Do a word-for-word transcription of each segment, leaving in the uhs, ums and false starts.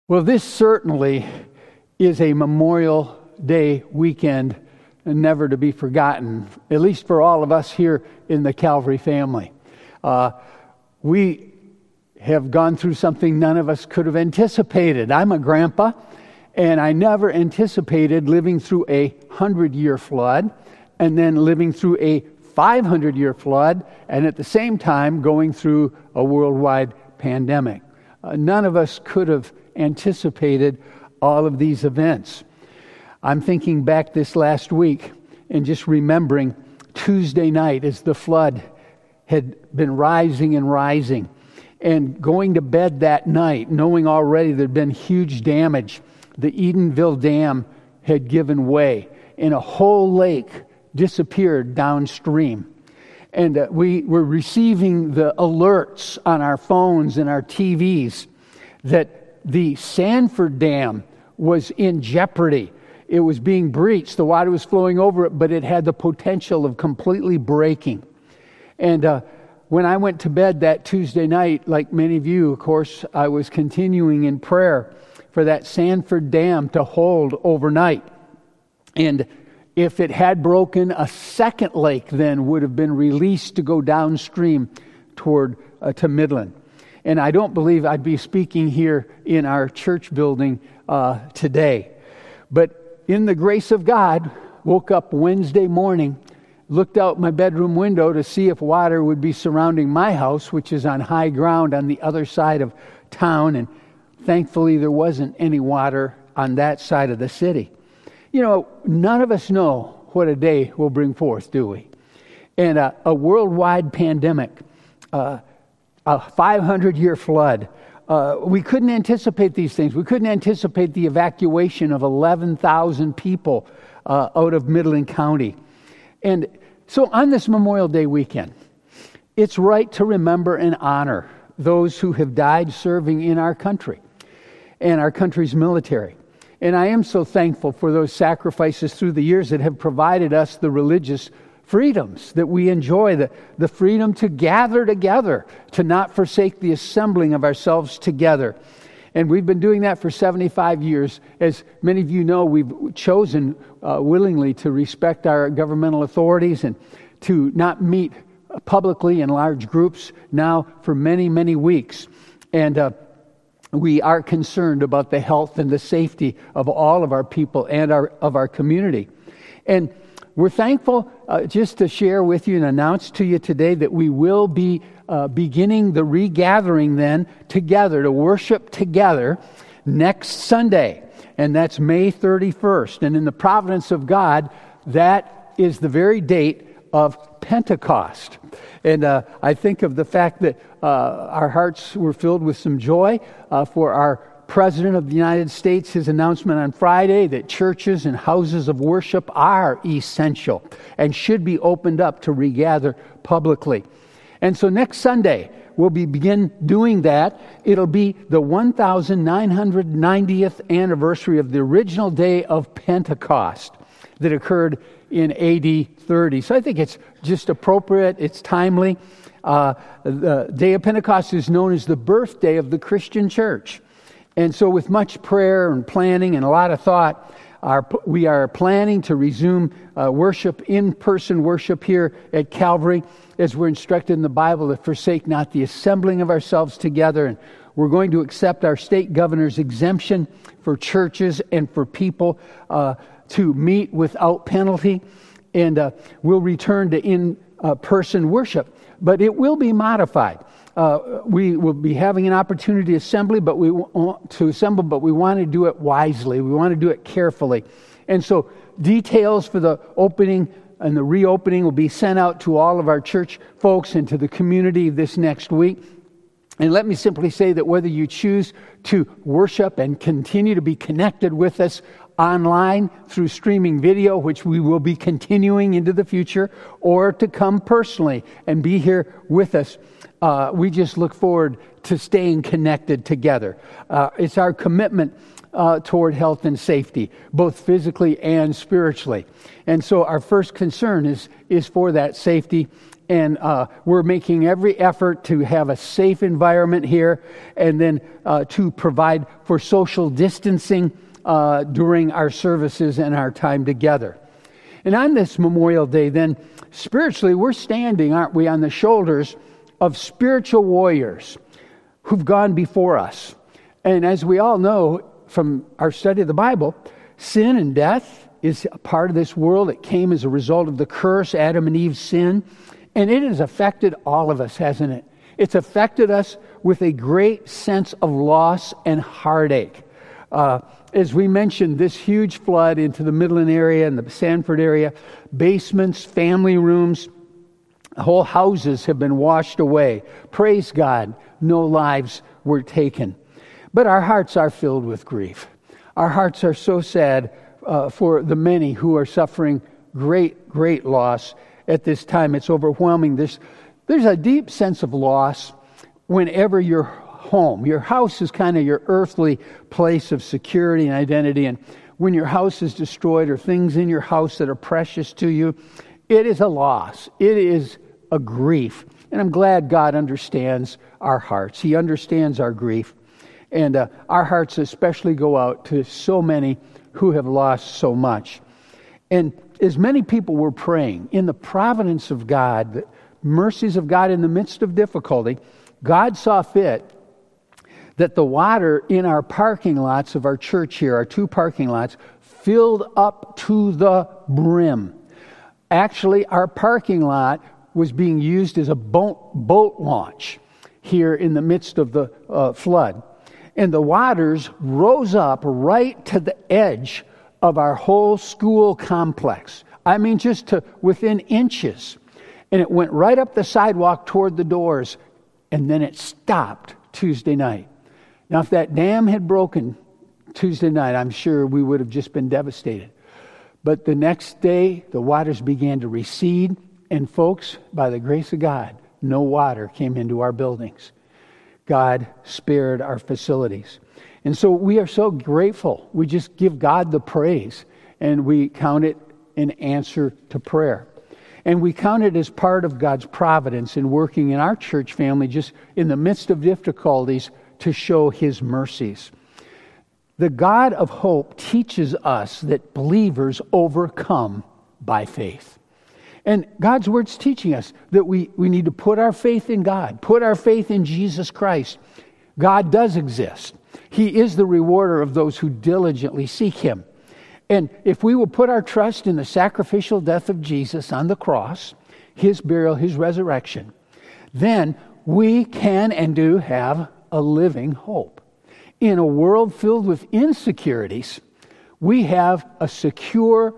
Well, this certainly is a Memorial Day weekend never to be forgotten, at least for all of us here in the Calvary family. Uh, we have gone through something none of us could have anticipated. I'm a grandpa, and I never anticipated living through a hundred-year flood, and then living through a five hundred year flood, and at the same time going through a worldwide pandemic. Uh, none of us could have anticipated all of these events. I'm thinking back this last week and just remembering Tuesday night as the flood had been rising and rising, and going to bed that night knowing already there'd been huge damage. The Edenville Dam had given way and a whole lake disappeared downstream. And uh, we were receiving the alerts on our phones and our T Vs that the Sanford Dam was in jeopardy. It was being breached. The water was flowing over it, but it had the potential of completely breaking. And uh, when I went to bed that Tuesday night, like many of you, of course, I was continuing in prayer for that Sanford Dam to hold overnight. And if it had broken, a second lake then would have been released to go downstream toward uh, to Midland. And I don't believe I'd be speaking here in our church building uh, today. But in the grace of God, woke up Wednesday morning, looked out my bedroom window to see if water would be surrounding my house, which is on high ground on the other side of town. And thankfully, there wasn't any water on that side of the city. You know, none of us know what a day will bring forth, do we? And uh, a worldwide pandemic, uh, a five hundred year flood. Uh, we couldn't anticipate these things. We couldn't anticipate the evacuation of eleven thousand people uh, out of Midland County. And so on this Memorial Day weekend, it's right to remember and honor those who have died serving in our country and our country's military. And I am so thankful for those sacrifices through the years that have provided us the religious freedoms that we enjoy, the, the freedom to gather together, to not forsake the assembling of ourselves together. And we've been doing that for seventy-five years. As many of you know, we've chosen uh, willingly to respect our governmental authorities and to not meet publicly in large groups now for many, many weeks. And uh, we are concerned about the health and the safety of all of our people and our of our community. And we're thankful uh, just to share with you and announce to you today that we will be uh, beginning the regathering then together to worship together next Sunday. And that's May thirty-first. And in the providence of God, that is the very date of Pentecost. And uh, I think of the fact that uh, our hearts were filled with some joy uh, for our President of the United States, his announcement on Friday that churches and houses of worship are essential and should be opened up to regather publicly. And so next Sunday, we'll be begin doing that. It'll be the one thousand nine hundred ninetieth anniversary of the original day of Pentecost that occurred in A D thirty. So I think it's just appropriate, it's timely. Uh, the day of Pentecost is known as the birthday of the Christian church. And so with much prayer and planning and a lot of thought, our, we are planning to resume uh, worship, in-person worship here at Calvary, as we're instructed in the Bible to forsake not the assembling of ourselves together. And we're going to accept our state governor's exemption for churches and for people uh, to meet without penalty. And uh, we'll return to in-person worship. But it will be modified. Uh, we will be having an opportunity to assembly, but we want to assemble, but we want to do it wisely. We want to do it carefully. And so details for the opening and the reopening will be sent out to all of our church folks and to the community this next week. And let me simply say that whether you choose to worship and continue to be connected with us online through streaming video, which we will be continuing into the future, or to come personally and be here with us, Uh, we just look forward to staying connected together. Uh, it's our commitment uh, toward health and safety, both physically and spiritually. And so our first concern is, is for that safety. And uh, we're making every effort to have a safe environment here, and then uh, to provide for social distancing uh, during our services and our time together. And on this Memorial Day, then, spiritually, we're standing, aren't we, on the shoulders of spiritual warriors who've gone before us. And as we all know from our study of the Bible, sin and death is a part of this world. It came as a result of the curse, Adam and Eve's sin. And it has affected all of us, hasn't it? It's affected us with a great sense of loss and heartache. Uh, as we mentioned, this huge flood into the Midland area and the Sanford area, basements, family rooms, whole houses have been washed away. Praise God, no lives were taken. But our hearts are filled with grief. Our hearts are so sad uh, for the many who are suffering great, great loss. At this time, it's overwhelming. There's, there's a deep sense of loss whenever you're home. Your house is kind of your earthly place of security and identity. And when your house is destroyed, or things in your house that are precious to you, it is a loss. It is a grief. And I'm glad God understands our hearts. He understands our grief. And uh, our hearts especially go out to so many who have lost so much. And as many people were praying, in the providence of God, the mercies of God in the midst of difficulty, God saw fit that the water in our parking lots of our church here, our two parking lots, filled up to the brim. Actually, our parking lot was being used as a boat, boat launch here in the midst of the uh, flood. And the waters rose up right to the edge of our whole school complex. I mean, just to within inches. And it went right up the sidewalk toward the doors, and then it stopped Tuesday night. Now, if that dam had broken Tuesday night, I'm sure we would have just been devastated. But the next day, the waters began to recede, and folks, by the grace of God, no water came into our buildings. God spared our facilities. And so we are so grateful. We just give God the praise, and we count it an answer to prayer. And we count it as part of God's providence in working in our church family just in the midst of difficulties to show His mercies. The God of hope teaches us that believers overcome by faith. And God's Word's teaching us that we, we need to put our faith in God, put our faith in Jesus Christ. God does exist. He is the rewarder of those who diligently seek Him. And if we will put our trust in the sacrificial death of Jesus on the cross, His burial, His resurrection, then we can and do have a living hope. In a world filled with insecurities, we have a secure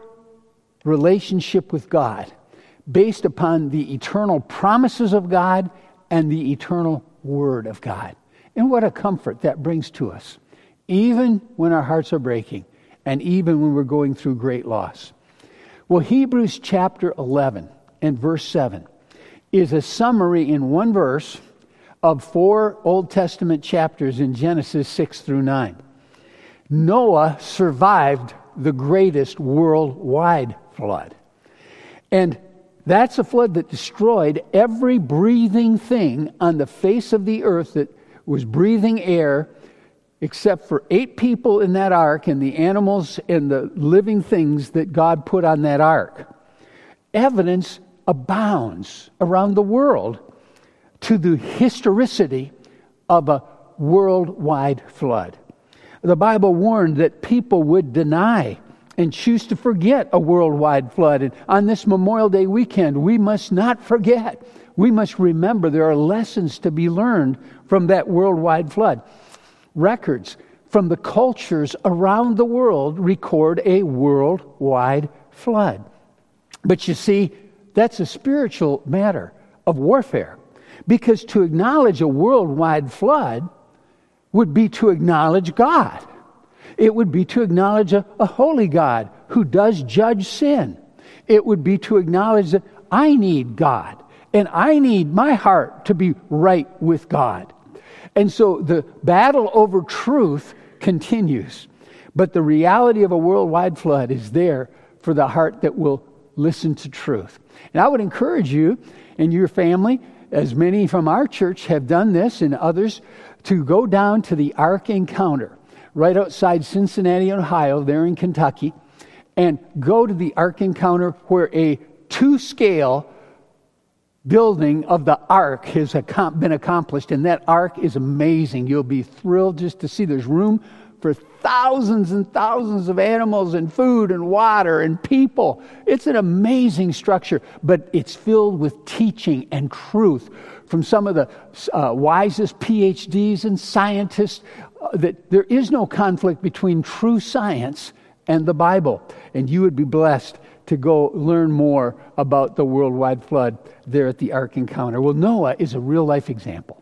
relationship with God based upon the eternal promises of God and the eternal Word of God. And what a comfort that brings to us, even when our hearts are breaking and even when we're going through great loss. Well, Hebrews chapter eleven and verse seven is a summary in one verse of four Old Testament chapters in Genesis six through nine. Noah survived the greatest worldwide flood. And that's a flood that destroyed every breathing thing on the face of the earth that was breathing air, except for eight people in that ark and the animals and the living things that God put on that ark. Evidence abounds around the world to the historicity of a worldwide flood. The Bible warned that people would deny and choose to forget a worldwide flood. And on this Memorial Day weekend, we must not forget. We must remember there are lessons to be learned from that worldwide flood. Records from the cultures around the world record a worldwide flood. But you see, that's a spiritual matter of warfare. Because to acknowledge a worldwide flood would be to acknowledge God. It would be to acknowledge a, a holy God who does judge sin. It would be to acknowledge that I need God And I need my heart to be right with God. And so the battle over truth continues. But the reality of a worldwide flood is there for the heart that will listen to truth. And I would encourage you and your family, as many from our church have done this and others, to go down to the Ark Encounter right outside Cincinnati, Ohio, there in Kentucky, and go to the Ark Encounter where a two-scale building of the Ark has been accomplished. And that Ark is amazing. You'll be thrilled just to see. There's room for thousands and thousands of animals and food and water and people. It's an amazing structure, but it's filled with teaching and truth from some of the uh, wisest P H Ds and scientists, uh, that there is no conflict between true science and the Bible. And you would be blessed to go learn more about the worldwide flood there at the Ark Encounter. Well, Noah is a real-life example.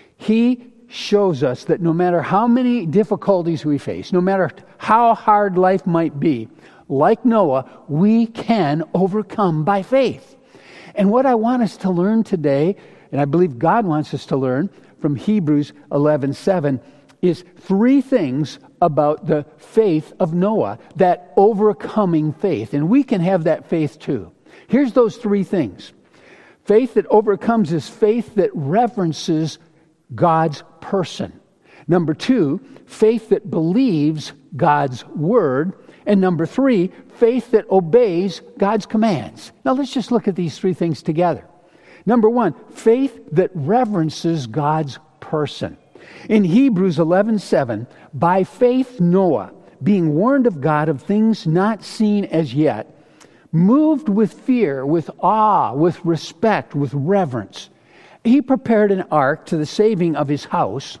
He shows us that no matter how many difficulties we face, no matter how hard life might be, like Noah, we can overcome by faith. And what I want us to learn today, and I believe God wants us to learn from Hebrews eleven seven, is three things about the faith of Noah, that overcoming faith. And we can have that faith too. Here's those three things. Faith that overcomes is faith that reverences God's person. Number two, faith that believes God's word. And number three, faith that obeys God's commands. Now let's just look at these three things together. Number one, faith that reverences God's person. In Hebrews eleven seven, by faith Noah, being warned of God of things not seen as yet, moved with fear, with awe, with respect, with reverence, he prepared an ark to the saving of his house,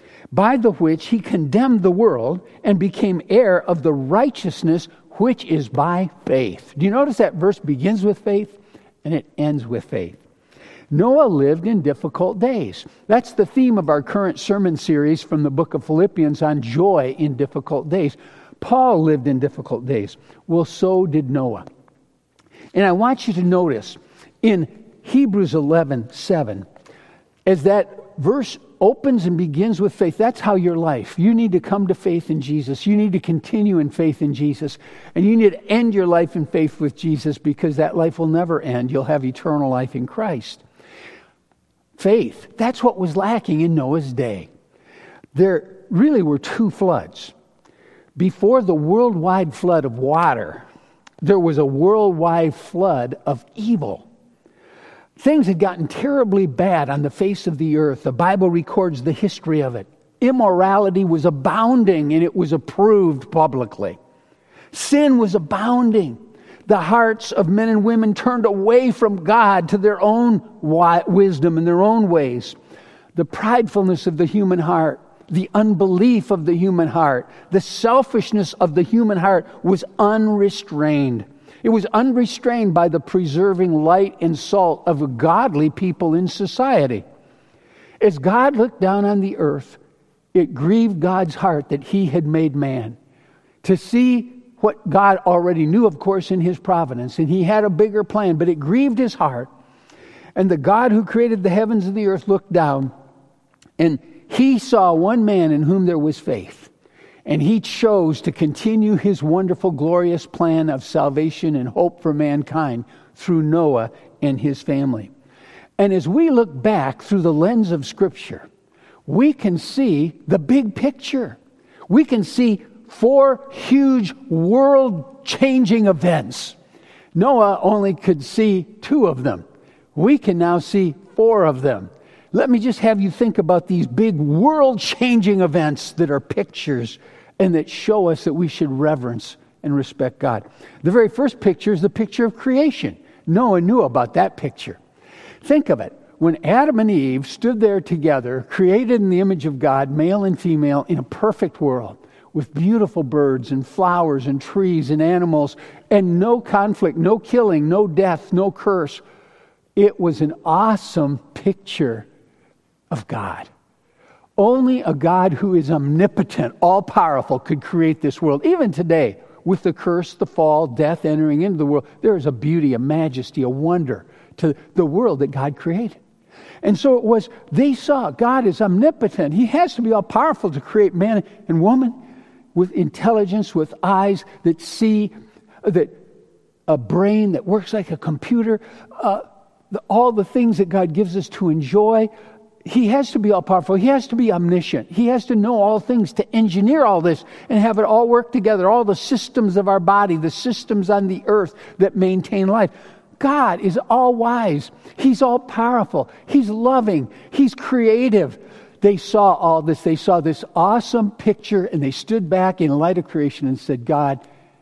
by the which he condemned the world and became heir of the righteousness which is by faith. Do you notice that verse begins with faith and it ends with faith? Noah lived in difficult days. That's the theme of our current sermon series from the book of Philippians on joy in difficult days. Paul lived in difficult days. Well, so did Noah. And I want you to notice in Hebrews eleven seven, as that verse opens and begins with faith, that's how your life. You need to come to faith in Jesus. You need to continue in faith in Jesus. And you need to end your life in faith with Jesus, because that life will never end. You'll have eternal life in Christ. Faith, that's what was lacking in Noah's day. There really were two floods. Before the worldwide flood of water, there was a worldwide flood of evil. Things had gotten terribly bad on the face of the earth. The Bible records the history of it. Immorality was abounding, and it was approved publicly. Sin was abounding. The hearts of men and women turned away from God to their own wisdom and their own ways. The pridefulness of the human heart, the unbelief of the human heart, the selfishness of the human heart was unrestrained. It was unrestrained by the preserving light and salt of godly people in society. As God looked down on the earth, it grieved God's heart that He had made man. To see what God already knew, of course, in His providence, and He had a bigger plan, but it grieved His heart. And the God who created the heavens and the earth looked down, and He saw one man in whom there was faith. And He chose to continue His wonderful, glorious plan of salvation and hope for mankind through Noah and his family. And as we look back through the lens of Scripture, we can see the big picture. We can see four huge world-changing events. Noah only could see two of them. We can now see four of them. Let me just have you think about these big world-changing events that are pictures and that show us that we should reverence and respect God. The very first picture is the picture of creation. Noah knew about that picture. Think of it. When Adam and Eve stood there together, created in the image of God, male and female, in a perfect world, with beautiful birds and flowers and trees and animals, and no conflict, no killing, no death, no curse. It was an awesome picture of God. Only a God who is omnipotent, all-powerful, could create this world. Even today, with the curse, the fall, death entering into the world, there is a beauty, a majesty, a wonder to the world that God created. And so it was, they saw God is omnipotent. He has to be all powerful to create man and woman with intelligence, with eyes that see, that a brain that works like a computer, uh, the, all the things that God gives us to enjoy. He has to be all powerful. He has to be omniscient. He has to know all things, to engineer all this and have it all work together. All the systems of our body, the systems on the earth that maintain life. God is all wise. He's all powerful. He's loving. He's creative. They saw all this. They saw this awesome picture, and they stood back in light of creation and said, God,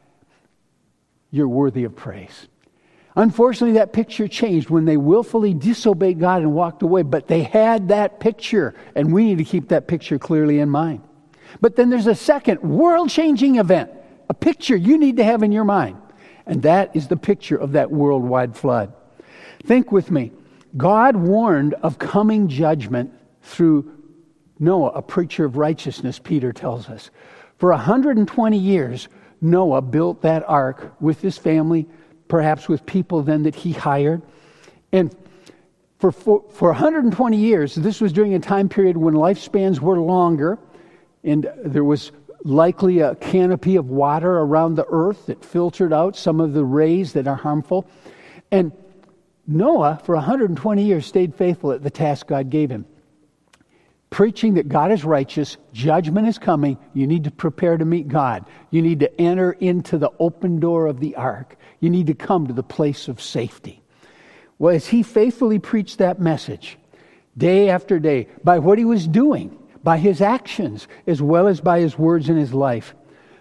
you're worthy of praise. Unfortunately, that picture changed when they willfully disobeyed God and walked away. But they had that picture, and we need to keep that picture clearly in mind. But then there's a second world-changing event, a picture you need to have in your mind. And that is the picture of that worldwide flood. Think with me. God warned of coming judgment through Noah, a preacher of righteousness, Peter tells us. For one hundred twenty years, Noah built that ark with his family, perhaps with people then that he hired. And for, for, for one hundred twenty years, this was during a time period when lifespans were longer, and there was likely a canopy of water around the earth that filtered out some of the rays that are harmful. And Noah, for one hundred twenty years, stayed faithful at the task God gave him. Preaching that God is righteous, judgment is coming, you need to prepare to meet God. You need to enter into the open door of the ark. You need to come to the place of safety. Well, as he faithfully preached that message, day after day, by what he was doing, by his actions, as well as by his words in his life,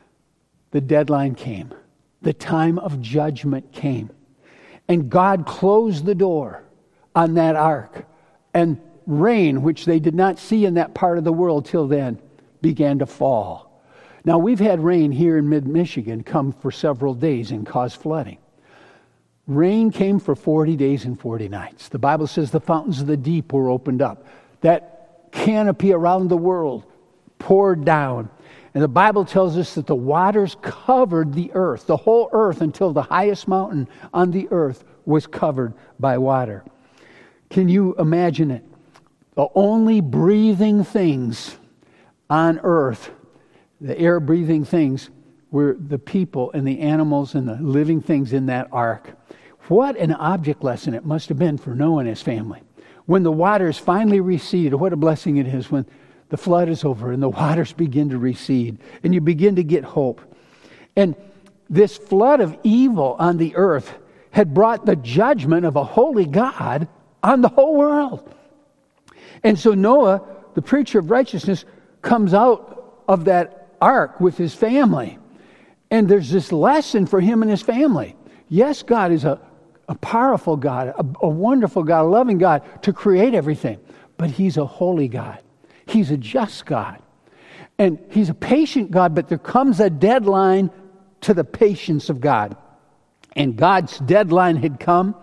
the deadline came. The time of judgment came. And God closed the door on that ark. And rain, which they did not see in that part of the world till then, began to fall. Now, we've had rain here in mid-Michigan come for several days and cause flooding. Rain came for forty days and forty nights. The Bible says the fountains of the deep were opened up. That canopy around the world poured down. And the Bible tells us that the waters covered the earth, the whole earth, until the highest mountain on the earth was covered by water. Can you imagine it? The only breathing things on earth, the air-breathing things, were the people and the animals and the living things in that ark. What an object lesson it must have been for Noah and his family. When the waters finally recede, what a blessing it is when the flood is over and the waters begin to recede and you begin to get hope. And this flood of evil on the earth had brought the judgment of a holy God on the whole world. And so Noah, the preacher of righteousness, comes out of that ark with his family. And there's this lesson for him and his family. Yes, God is a, a powerful God, a, a wonderful God, a loving God to create everything. But he's a holy God. He's a just God. And he's a patient God, but there comes a deadline to the patience of God. And God's deadline had come.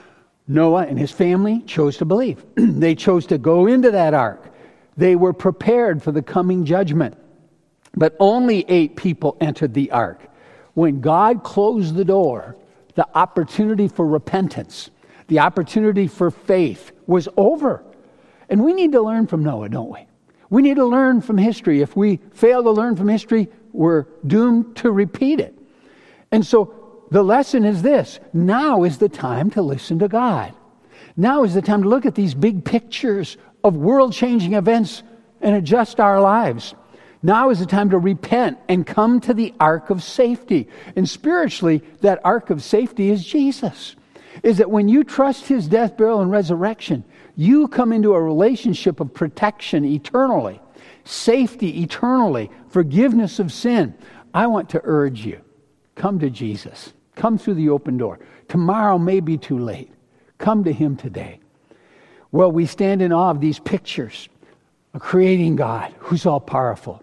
Noah and his family chose to believe. They chose to go into that ark. They were prepared for the coming judgment. But only eight people entered the ark. When God closed the door, the opportunity for repentance, the opportunity for faith was over. And we need to learn from Noah, don't we? We need to learn from history. If we fail to learn from history, we're doomed to repeat it. And so the lesson is this: now is the time to listen to God. Now is the time to look at these big pictures of world-changing events and adjust our lives. Now is the time to repent and come to the ark of safety. And spiritually, that ark of safety is Jesus. Is that when you trust his death, burial, and resurrection, you come into a relationship of protection eternally, safety eternally, forgiveness of sin. I want to urge you, come to Jesus. Come through the open door. Tomorrow may be too late. Come to him today. Well, we stand in awe of these pictures. A creating God who's all powerful.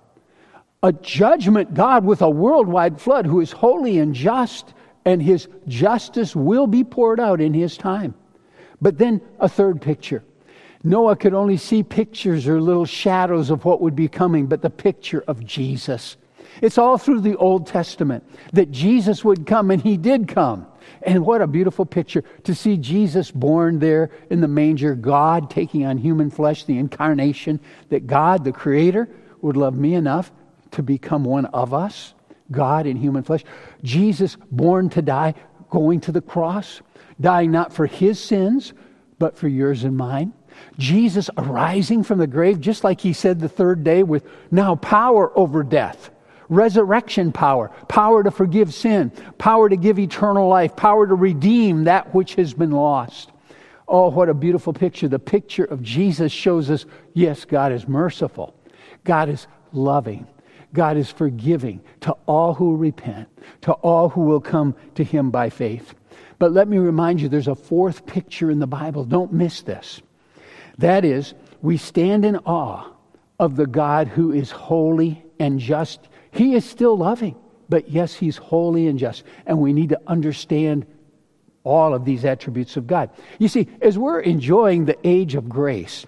A judgment God with a worldwide flood who is holy and just, and his justice will be poured out in his time. But then a third picture. Noah could only see pictures or little shadows of what would be coming, but the picture of Jesus. It's all through the Old Testament that Jesus would come, and he did come. And what a beautiful picture to see Jesus born there in the manger, God taking on human flesh, the incarnation, that God, the Creator, would love me enough to become one of us, God in human flesh. Jesus born to die, going to the cross, dying not for his sins, but for yours and mine. Jesus arising from the grave, just like he said the third day, with now power over death. Resurrection power, power to forgive sin, power to give eternal life, power to redeem that which has been lost. Oh, what a beautiful picture. The picture of Jesus shows us, yes, God is merciful. God is loving. God is forgiving to all who repent, to all who will come to him by faith. But let me remind you, there's a fourth picture in the Bible. Don't miss this. That is, we stand in awe of the God who is holy and just. He is still loving, but yes, he's holy and just. And we need to understand all of these attributes of God. You see, as we're enjoying the age of grace,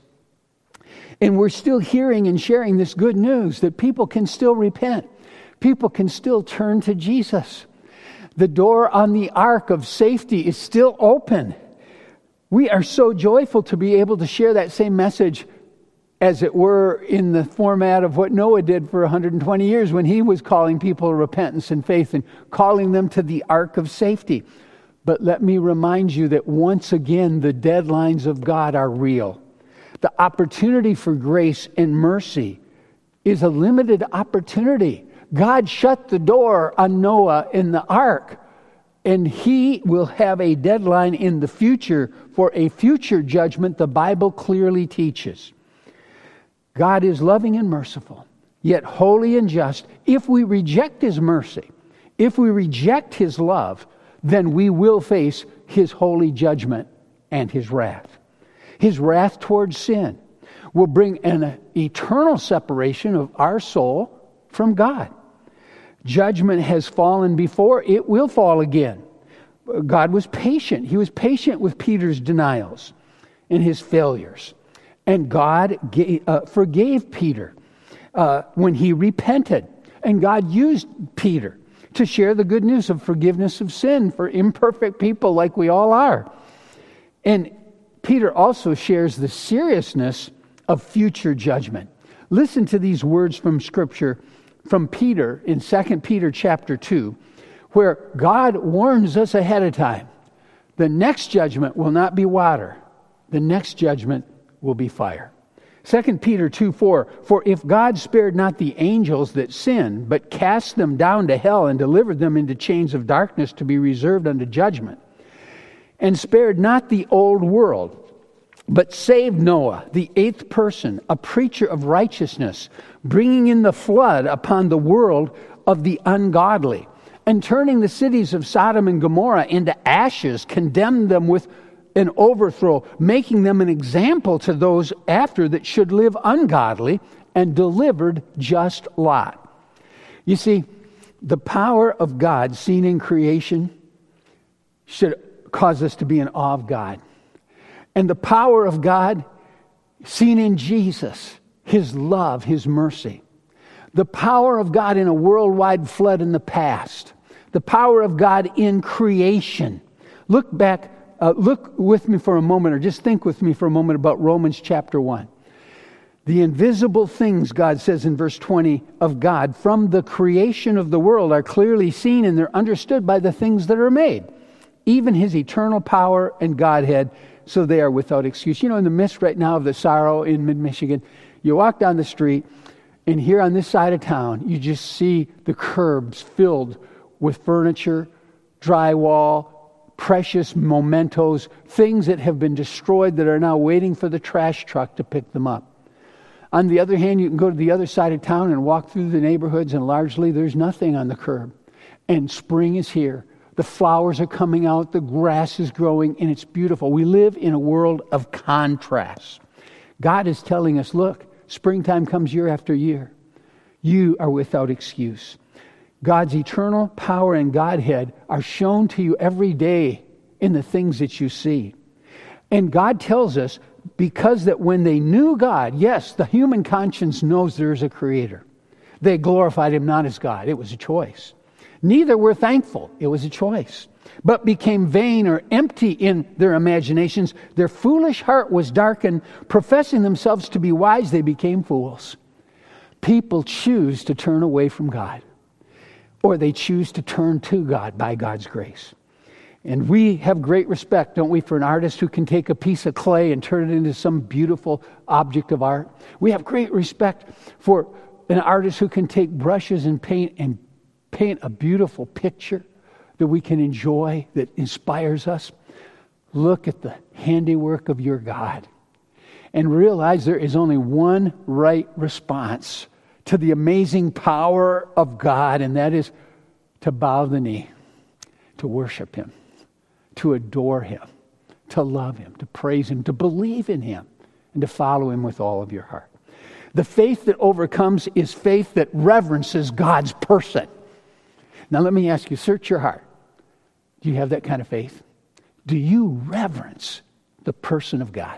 and we're still hearing and sharing this good news that people can still repent, people can still turn to Jesus. The door on the ark of safety is still open. We are so joyful to be able to share that same message, as it were, in the format of what Noah did for one hundred twenty years when he was calling people to repentance and faith and calling them to the ark of safety. But let me remind you that once again, the deadlines of God are real. The opportunity for grace and mercy is a limited opportunity. God shut the door on Noah in the ark, and he will have a deadline in the future for a future judgment the Bible clearly teaches. God is loving and merciful, yet holy and just. If we reject his mercy, if we reject his love, then we will face his holy judgment and his wrath. His wrath towards sin will bring an eternal separation of our soul from God. Judgment has fallen before, it will fall again. God was patient. He was patient with Peter's denials and his failures. And God gave, uh, forgave Peter uh, when he repented. And God used Peter to share the good news of forgiveness of sin for imperfect people like we all are. And Peter also shares the seriousness of future judgment. Listen to these words from Scripture from Peter in Second Peter chapter two, where God warns us ahead of time. The next judgment will not be water. The next judgment will be fire. Second Peter two four, for if God spared not the angels that sinned, but cast them down to hell and delivered them into chains of darkness to be reserved unto judgment, and spared not the old world, but saved Noah, the eighth person, a preacher of righteousness, bringing in the flood upon the world of the ungodly, and turning the cities of Sodom and Gomorrah into ashes, condemned them with an overthrow, making them an example to those after that should live ungodly, and delivered just Lot. You see, the power of God seen in creation should cause us to be in awe of God. And the power of God seen in Jesus, his love, his mercy. The power of God in a worldwide flood in the past. The power of God in creation. Look back, uh, look with me for a moment, or just think with me for a moment about Romans chapter one. The invisible things, God says in verse twenty, of God from the creation of the world are clearly seen, and they're understood by the things that are made. Even his eternal power and Godhead, so they are without excuse. You know, in the midst right now of the sorrow in mid-Michigan, you walk down the street, and here on this side of town, you just see the curbs filled with furniture, drywall, precious mementos, things that have been destroyed that are now waiting for the trash truck to pick them up. On the other hand, you can go to the other side of town and walk through the neighborhoods, and largely there's nothing on the curb. And spring is here. The flowers are coming out, the grass is growing, and it's beautiful. We live in a world of contrast. God is telling us, look, springtime comes year after year. You are without excuse. God's eternal power and Godhead are shown to you every day in the things that you see. And God tells us, because that when they knew God, yes, the human conscience knows there is a creator. They glorified him not as God. It was a choice. Neither were thankful. It was a choice. But became vain or empty in their imaginations. Their foolish heart was darkened. Professing themselves to be wise, they became fools. People choose to turn away from God. Or they choose to turn to God by God's grace. And we have great respect, don't we, for an artist who can take a piece of clay and turn it into some beautiful object of art. We have great respect for an artist who can take brushes and paint and paint a beautiful picture that we can enjoy, that inspires us. Look at the handiwork of your God and realize there is only one right response to the amazing power of God, and that is to bow the knee, to worship him, to adore him, to love him, to praise him, to believe in him, and to follow him with all of your heart. The faith that overcomes is faith that reverences God's person. Now let me ask you, search your heart. Do you have that kind of faith? Do you reverence the person of God?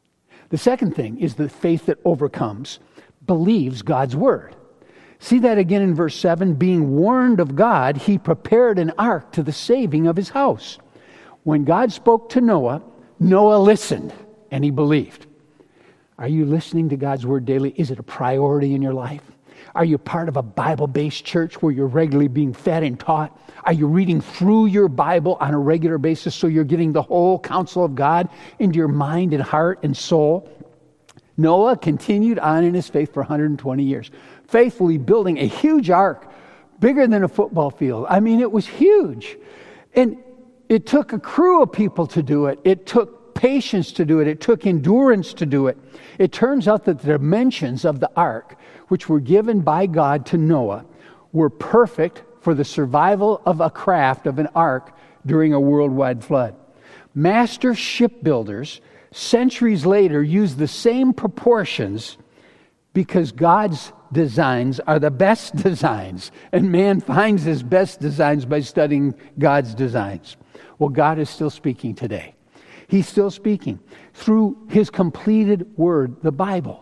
The second thing is the faith that overcomes believes God's word. See that again in verse seven. Being warned of God, he prepared an ark to the saving of his house. When God spoke to Noah, Noah listened and he believed. Are you listening to God's word daily? Is it a priority in your life? Are you part of a Bible-based church where you're regularly being fed and taught? Are you reading through your Bible on a regular basis so you're getting the whole counsel of God into your mind and heart and soul? Noah continued on in his faith for one hundred twenty years, faithfully building a huge ark, bigger than a football field. I mean, it was huge. And it took a crew of people to do it. It took patience to do it. It took endurance to do it. It turns out that the dimensions of the ark, which were given by God to Noah, were perfect for the survival of a craft of an ark during a worldwide flood. Master shipbuilders, centuries later, used the same proportions because God's designs are the best designs, and man finds his best designs by studying God's designs. Well, God is still speaking today. He's still speaking through his completed word, the Bible.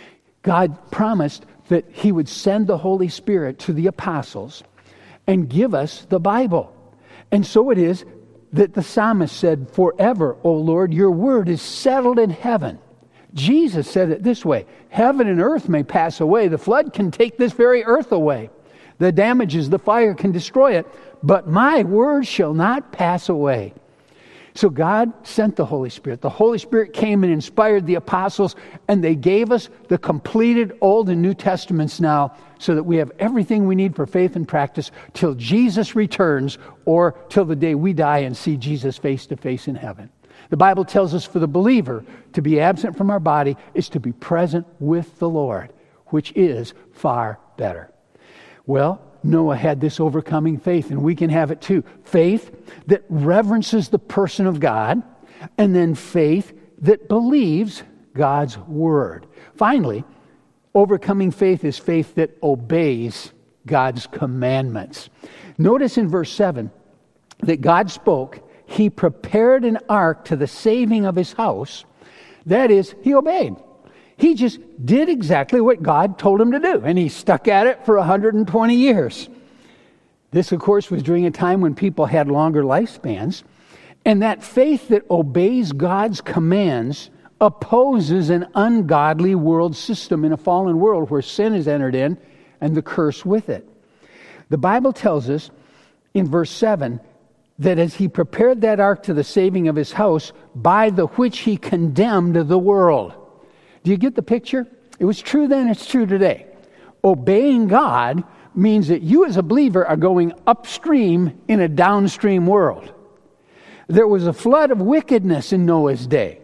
God promised that he would send the Holy Spirit to the apostles and give us the Bible. And so it is that the psalmist said, "Forever, O Lord, your word is settled in heaven." Jesus said it this way, "Heaven and earth may pass away. The flood can take this very earth away. The damages, the fire can destroy it. But my word shall not pass away." So God sent the Holy Spirit. The Holy Spirit came and inspired the apostles, and they gave us the completed Old and New Testaments now so that we have everything we need for faith and practice till Jesus returns or till the day we die and see Jesus face to face in heaven. The Bible tells us for the believer to be absent from our body is to be present with the Lord, which is far better. Well, Noah had this overcoming faith, and we can have it too. Faith that reverences the person of God, and then faith that believes God's word. Finally, overcoming faith is faith that obeys God's commandments. Notice in verse seven that God spoke, he prepared an ark to the saving of his house. That is, he obeyed. He just did exactly what God told him to do, and he stuck at it for one hundred twenty years. This, of course, was during a time when people had longer lifespans, and that faith that obeys God's commands opposes an ungodly world system in a fallen world where sin is entered in and the curse with it. The Bible tells us in verse seven that as he prepared that ark to the saving of his house, by the which he condemned the world. Do you get the picture? It was true then, it's true today. Obeying God means that you as a believer are going upstream in a downstream world. There was a flood of wickedness in Noah's day.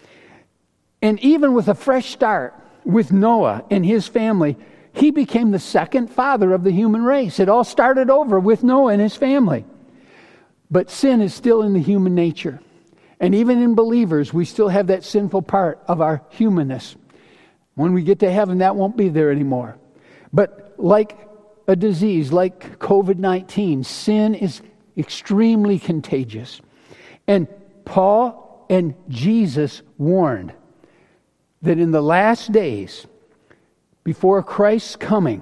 And even with a fresh start with Noah and his family, he became the second father of the human race. It all started over with Noah and his family. But sin is still in the human nature. And even in believers, we still have that sinful part of our humanness. When we get to heaven, that won't be there anymore. But like a disease, like covid nineteen, sin is extremely contagious. And Paul and Jesus warned that in the last days, before Christ's coming,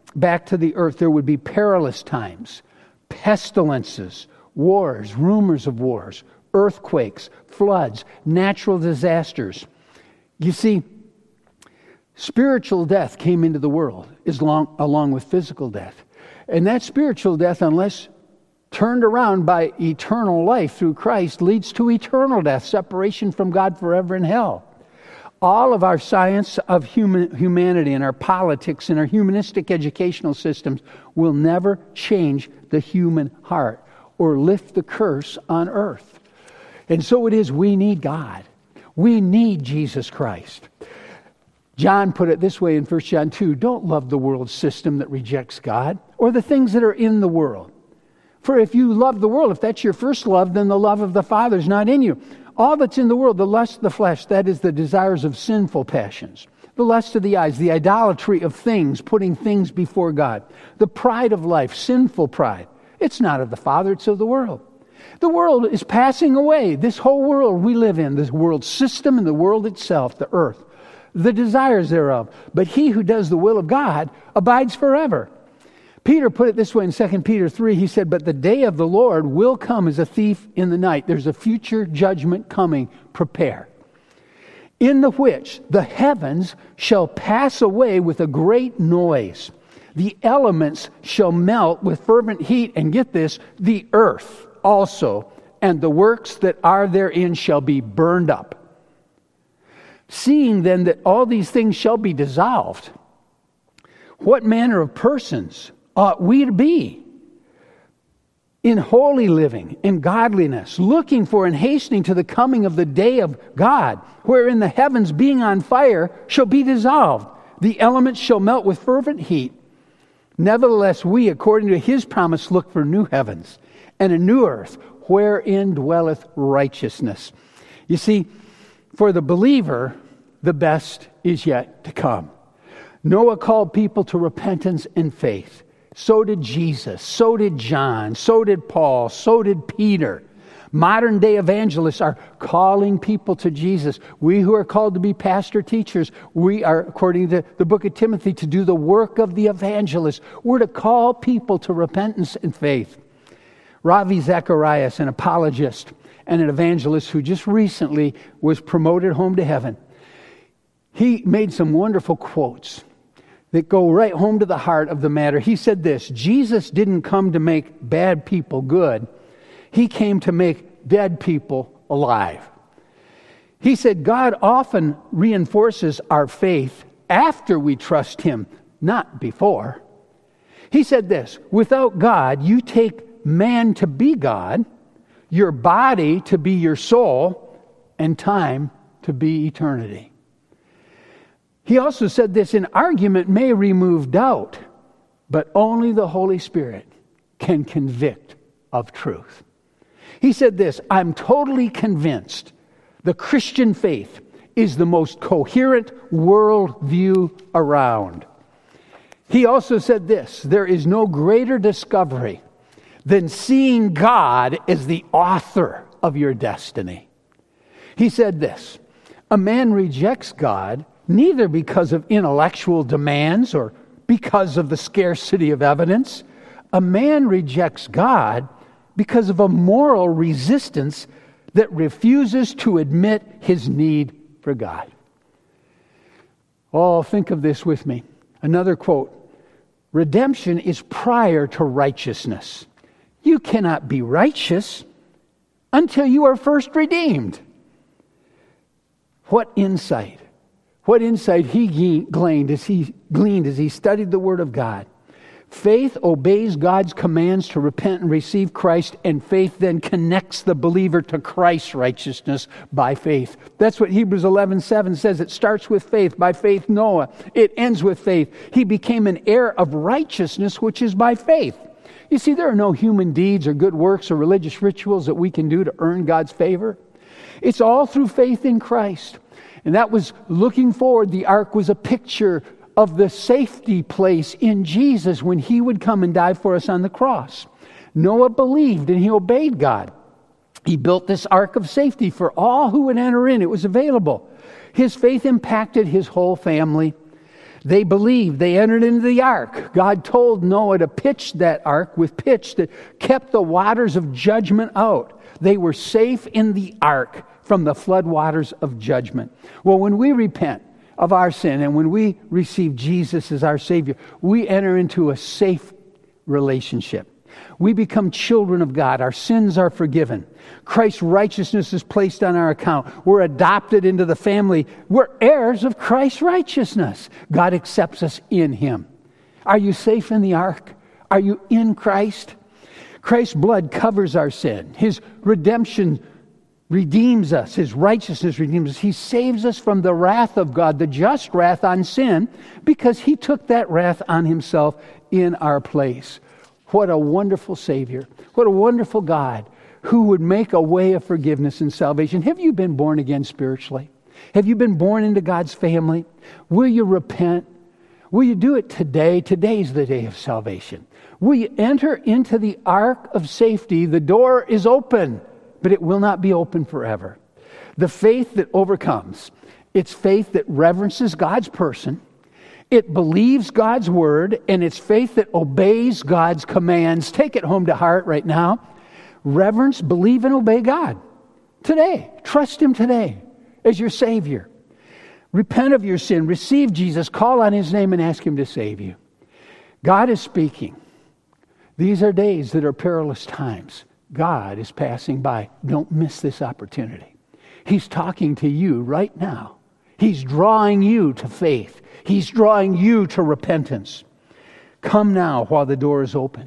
back to the earth, there would be perilous times, pestilences, wars, rumors of wars, earthquakes, floods, natural disasters. You see, spiritual death came into the world as long, along with physical death. And that spiritual death, unless turned around by eternal life through Christ, leads to eternal death, separation from God forever in hell. All of our science of human, humanity and our politics and our humanistic educational systems will never change the human heart or lift the curse on earth. And so it is, we need God. We need Jesus Christ. John put it this way in First John two, don't love the world system that rejects God or the things that are in the world. For if you love the world, if that's your first love, then the love of the Father is not in you. All that's in the world, the lust of the flesh, that is the desires of sinful passions, the lust of the eyes, the idolatry of things, putting things before God, the pride of life, sinful pride. It's not of the Father, it's of the world. The world is passing away. This whole world we live in, this world system and the world itself, the earth, the desires thereof. But he who does the will of God abides forever. Peter put it this way in Second Peter three. He said, but the day of the Lord will come as a thief in the night. There's a future judgment coming. Prepare. In the which the heavens shall pass away with a great noise. The elements shall melt with fervent heat. And get this, the earth also, and the works that are therein shall be burned up. Seeing then that all these things shall be dissolved, what manner of persons ought we to be in holy living, in godliness, looking for and hastening to the coming of the day of God, wherein the heavens being on fire shall be dissolved, the elements shall melt with fervent heat. Nevertheless, we, according to his promise, look for new heavens and a new earth, wherein dwelleth righteousness. You see, for the believer, the best is yet to come. Noah called people to repentance and faith. So did Jesus. So did John. So did Paul. So did Peter. Modern day evangelists are calling people to Jesus. We who are called to be pastor teachers, we are, according to the book of Timothy, to do the work of the evangelist. We're to call people to repentance and faith. Ravi Zacharias, an apologist and an evangelist who just recently was promoted home to heaven, he made some wonderful quotes that go right home to the heart of the matter. He said this, Jesus didn't come to make bad people good. He came to make dead people alive. He said God often reinforces our faith after we trust him, not before. He said this, without God, you take man to be God, your body to be your soul, and time to be eternity. He also said this, an argument may remove doubt, but only the Holy Spirit can convict of truth. He said this, I'm totally convinced the Christian faith is the most coherent worldview around. He also said this, there is no greater discovery than seeing God as the author of your destiny. He said this, a man rejects God neither because of intellectual demands or because of the scarcity of evidence. A man rejects God because of a moral resistance that refuses to admit his need for God. Oh, think of this with me. Another quote. Redemption is prior to righteousness. You cannot be righteous until you are first redeemed. What insight. What insight he gleaned as he gleaned as he studied the Word of God. Faith obeys God's commands to repent and receive Christ, and faith then connects the believer to Christ's righteousness by faith. That's what Hebrews eleven seven says. It starts with faith. By faith, Noah. It ends with faith. He became an heir of righteousness, which is by faith. You see, there are no human deeds or good works or religious rituals that we can do to earn God's favor. It's all through faith in Christ. And that was looking forward. The ark was a picture of the safety place in Jesus when he would come and die for us on the cross. Noah believed and he obeyed God. He built this ark of safety for all who would enter in. It was available. His faith impacted his whole family. They believed. They entered into the ark. God told Noah to pitch that ark with pitch that kept the waters of judgment out. They were safe in the ark from the flood waters of judgment. Well, when we repent of our sin and when we receive Jesus as our Savior, we enter into a safe relationship. We become children of God. Our sins are forgiven. Christ's righteousness is placed on our account. We're adopted into the family. We're heirs of Christ's righteousness. God accepts us in Him. Are you safe in the ark? Are you in Christ? Christ's blood covers our sin. His redemption redeems us. His righteousness redeems us. He saves us from the wrath of God, the just wrath on sin, because He took that wrath on Himself in our place. What a wonderful Savior. What a wonderful God who would make a way of forgiveness and salvation. Have you been born again spiritually? Have you been born into God's family? Will you repent? Will you do it today? Today's the day of salvation. Will you enter into the ark of safety? The door is open, but it will not be open forever. The faith that overcomes, it's faith that reverences God's person. It believes God's word, and it's faith that obeys God's commands. Take it home to heart right now. Reverence, believe, and obey God today. Trust Him today as your Savior. Repent of your sin. Receive Jesus. Call on His name and ask Him to save you. God is speaking. These are days that are perilous times. God is passing by. Don't miss this opportunity. He's talking to you right now. He's drawing you to faith. He's drawing you to repentance. Come now while the door is open.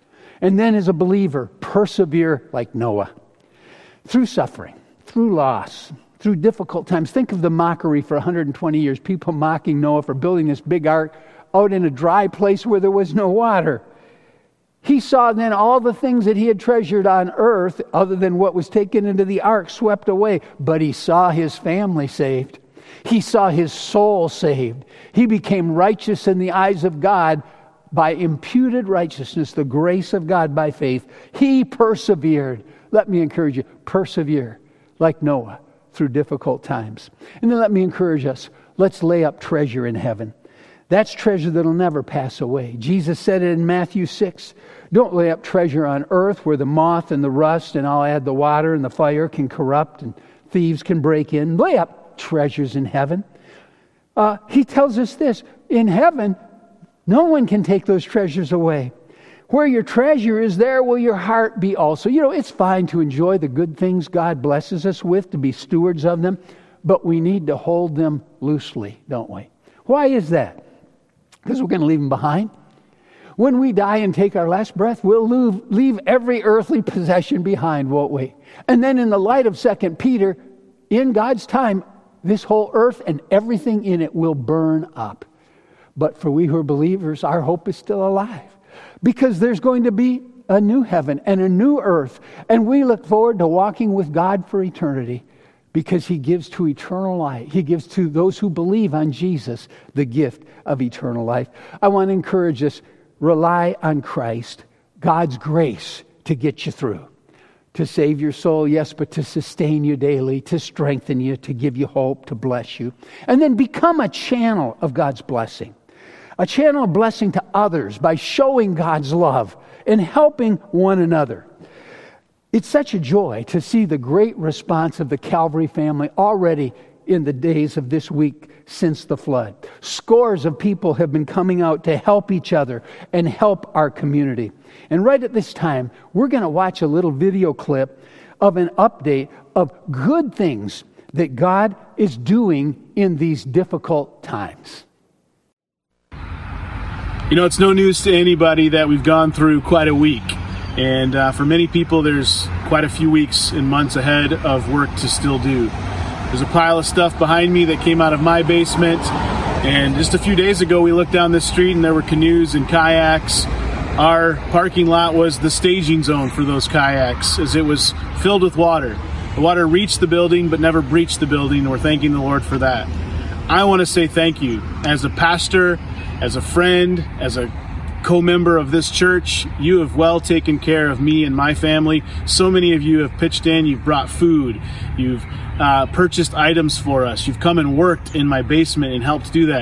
And then as a believer, persevere like Noah. Through suffering, through loss, through difficult times. Think of the mockery for one hundred twenty years. People mocking Noah for building this big ark out in a dry place where there was no water. He saw then all the things that he had treasured on earth, other than what was taken into the ark, swept away. But he saw his family saved. He saw his soul saved. He became righteous in the eyes of God by imputed righteousness, the grace of God by faith. He persevered. Let me encourage you, persevere like Noah through difficult times. And then let me encourage us, let's lay up treasure in heaven. That's treasure that'll never pass away. Jesus said it in Matthew six. Don't lay up treasure on earth where the moth and the rust and I'll add the water and the fire can corrupt and thieves can break in. Lay up treasures in heaven. Uh, he tells us this, in heaven, no one can take those treasures away. Where your treasure is, there will your heart be also. You know, it's fine to enjoy the good things God blesses us with, to be stewards of them, but we need to hold them loosely, don't we? Why is that? Because we're going to leave them behind. When we die and take our last breath, we'll leave, leave every earthly possession behind, won't we? And then in the light of Second Peter, in God's time, this whole earth and everything in it will burn up. But for we who are believers, our hope is still alive. Because there's going to be a new heaven and a new earth. And we look forward to walking with God for eternity. Because He gives to eternal life. He gives to those who believe on Jesus the gift of eternal life. I want to encourage us, rely on Christ, God's grace to get you through. To save your soul, yes, but to sustain you daily, to strengthen you, to give you hope, to bless you. And then become a channel of God's blessing. A channel of blessing to others by showing God's love and helping one another. It's such a joy to see the great response of the Calvary family already in the days of this week since the flood. Scores of people have been coming out to help each other and help our community. And right at this time, we're going to watch a little video clip of an update of good things that God is doing in these difficult times. You know, it's no news to anybody that we've gone through quite a week. And uh, for many people, there's quite a few weeks and months ahead of work to still do. There's a pile of stuff behind me that came out of my basement. And just a few days ago, we looked down this street and there were canoes and kayaks. Our parking lot was the staging zone for those kayaks as it was filled with water. The water reached the building but never breached the building, and we're thanking the Lord for that. I want to say thank you. As a pastor, as a friend, as a co-member of this church, you have well taken care of me and my family. So many of you have pitched in. You've brought food. You've uh, purchased items for us. You've come and worked in my basement and helped do that.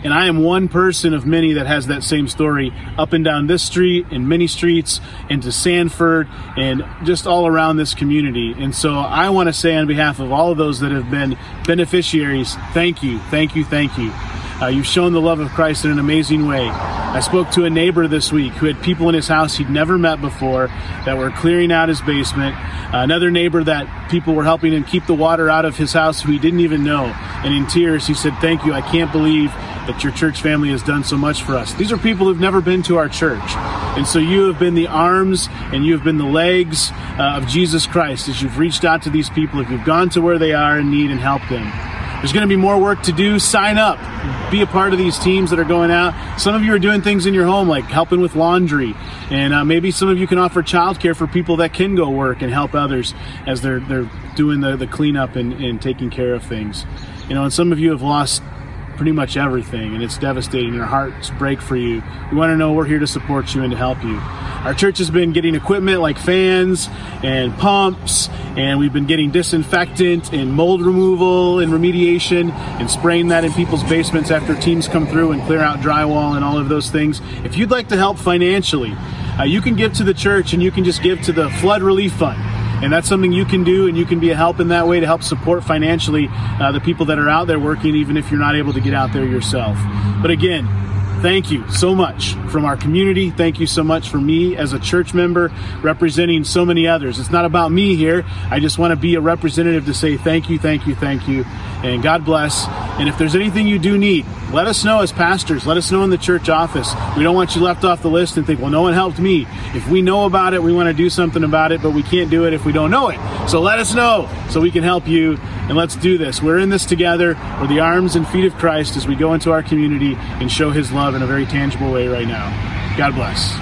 And I am one person of many that has that same story up and down this street and many streets into Sanford and just all around this community. And so I want to say on behalf of all of those that have been beneficiaries, thank you, thank you, thank you. Uh, you've shown the love of Christ in an amazing way. I spoke to a neighbor this week who had people in his house he'd never met before that were clearing out his basement. Uh, another neighbor that people were helping him keep the water out of his house who he didn't even know. And in tears, he said, "Thank you. I can't believe that your church family has done so much for us." These are people who've never been to our church. And so you have been the arms and you have been the legs uh, of Jesus Christ as you've reached out to these people, if you've gone to where they are in need and helped them. There's going to be more work to do. Sign up. Be a part of these teams that are going out. Some of you are doing things in your home, like helping with laundry. And uh, maybe some of you can offer childcare for people that can go work and help others as they're they're doing the, the cleanup and, and taking care of things. You know, and some of you have lost pretty much everything, and it's devastating. Your hearts break for you. We want to know we're here to support you and to help you. Our church has been getting equipment like fans and pumps, and we've been getting disinfectant and mold removal and remediation and spraying that in people's basements after teams come through and clear out drywall and all of those things. If you'd like to help financially, uh, you can give to the church and you can just give to the Flood Relief Fund. And that's something you can do, and you can be a help in that way to help support financially uh, the people that are out there working, even if you're not able to get out there yourself. But again, thank you so much from our community. Thank you so much for me as a church member representing so many others. It's not about me here. I just want to be a representative to say thank you, thank you, thank you, and God bless. And if there's anything you do need, let us know as pastors. Let us know in the church office. We don't want you left off the list and think, well, no one helped me. If we know about it, we want to do something about it, but we can't do it if we don't know it. So let us know so we can help you, and let's do this. We're in this together. We're the arms and feet of Christ as we go into our community and show his love in a very tangible way right now. God bless.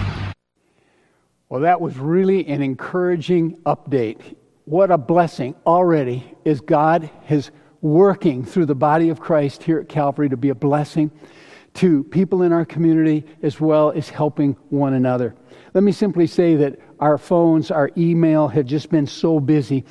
Well, that was really an encouraging update. What a blessing already is God has working through the body of Christ here at Calvary to be a blessing to people in our community as well as helping one another. Let me simply say that our phones, our email have just been so busy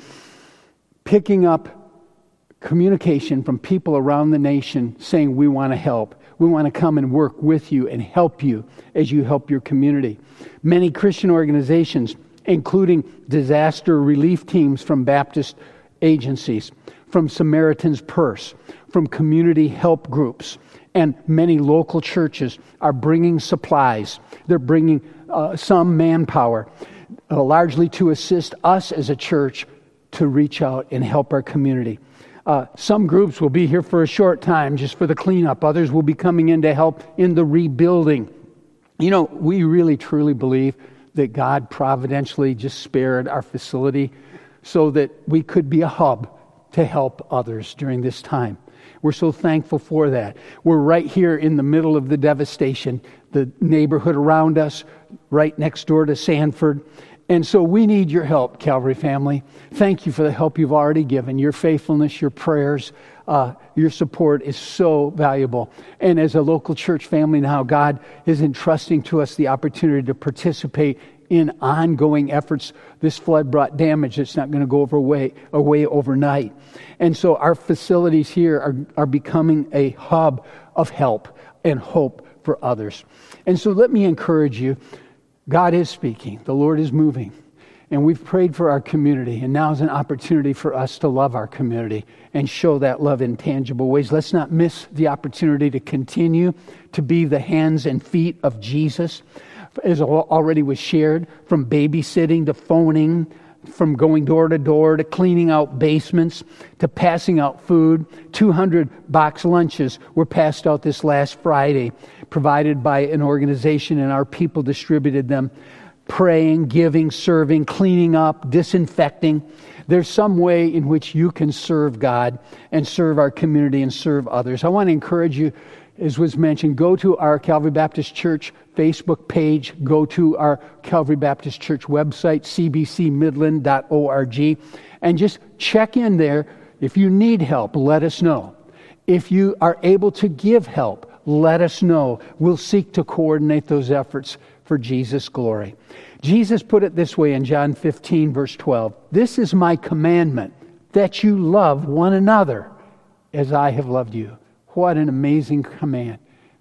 picking up communication from people around the nation saying we want to help. We want to come and work with you and help you as you help your community. Many Christian organizations, including disaster relief teams from Baptist agencies, from Samaritan's Purse, from community help groups, and many local churches are bringing supplies. They're bringing uh, some manpower, uh, largely to assist us as a church to reach out and help our community. Uh, some groups will be here for a short time just for the cleanup. Others will be coming in to help in the rebuilding. You know, we really truly believe that God providentially just spared our facility so that we could be a hub to help others during this time. We're so thankful for that. We're right here in the middle of the devastation, the neighborhood around us, right next door to Sanford. And so we need your help, Calvary family. Thank you for the help you've already given. Your faithfulness, your prayers, uh, your support is so valuable. And as a local church family now, God is entrusting to us the opportunity to participate in ongoing efforts. This flood brought damage that's not going to go over away, away overnight. And so our facilities here are, are becoming a hub of help and hope for others. And so let me encourage you. God is speaking. The Lord is moving. And we've prayed for our community. And now is an opportunity for us to love our community and show that love in tangible ways. Let's not miss the opportunity to continue to be the hands and feet of Jesus. As already was shared, from babysitting to phoning, from going door to door to cleaning out basements to passing out food. two hundred box lunches were passed out this last Friday, provided by an organization, and our people distributed them. Praying, giving, serving, cleaning up, disinfecting. There's some way in which you can serve God and serve our community and serve others. I want to encourage you, as was mentioned, go to our Calvary Baptist Church Facebook page, go to our Calvary Baptist Church website, c b c midland dot org, and just check in there. If you need help, let us know. If you are able to give help, let us know. We'll seek to coordinate those efforts for Jesus' glory. Jesus put it this way in John fifteen, verse twelve. This is my commandment, that you love one another as I have loved you. What an amazing command.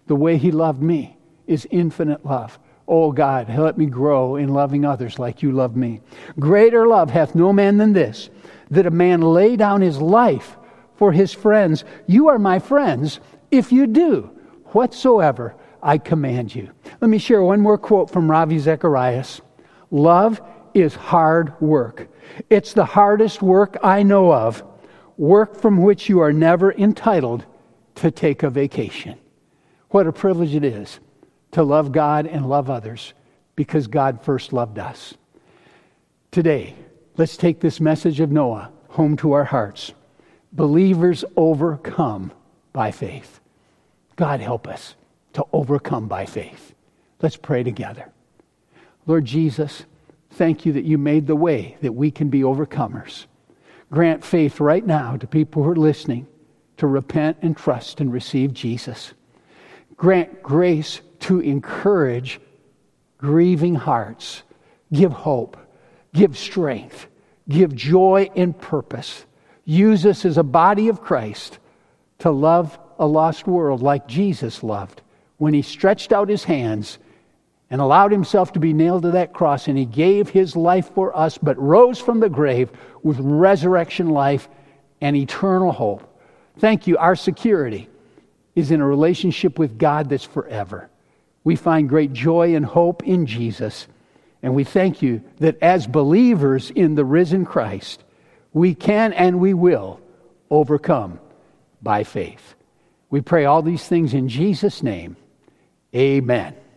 the way he loved me is infinite love. Oh God, let me grow in loving others like you love me. Greater love hath no man than this, that a man lay down his life for his friends. You are my friends if you do whatsoever I command you. Let me share one more quote from Ravi Zacharias. Love is hard work. It's the hardest work I know of, work from which you are never entitled to take a vacation. What a privilege it is to love God and love others because God first loved us. Today, let's take this message of Noah home to our hearts. Believers overcome by faith. God help us to overcome by faith. Let's pray together. Lord Jesus, thank you that you made the way that we can be overcomers. Grant faith right now to people who are listening to repent and trust and receive Jesus. Grant grace to encourage grieving hearts. Give hope. Give strength. Give joy and purpose. Use us as a body of Christ to love a lost world like Jesus loved when he stretched out his hands and allowed himself to be nailed to that cross, and he gave his life for us, but rose from the grave with resurrection life and eternal hope. Thank you. Our security is in a relationship with God that's forever. We find great joy and hope in Jesus, and we thank you that as believers in the risen Christ, we can and we will overcome by faith. We pray all these things in Jesus' name. Amen.